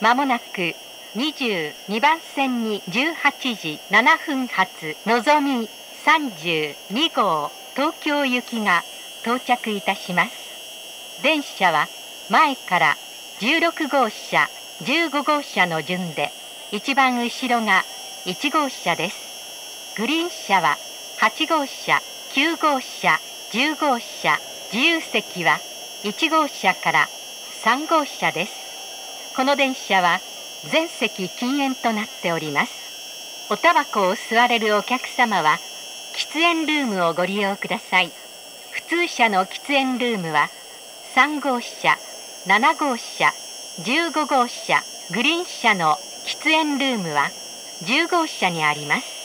まもなく22番線に18時7分発のぞみ32号東京行きが到着いたします。電車は前から16号車、15号車の順で、一番後ろが1号車です。グリーン車は8号車、9号車、10号車、自由席は1号車から3号車です。この電車は全席禁煙となっております。おタバコを吸われるお客様は喫煙ルームをご利用ください。普通車の喫煙ルームは3号車、7号車、15号車、グリーン車の喫煙ルームは10号車にあります。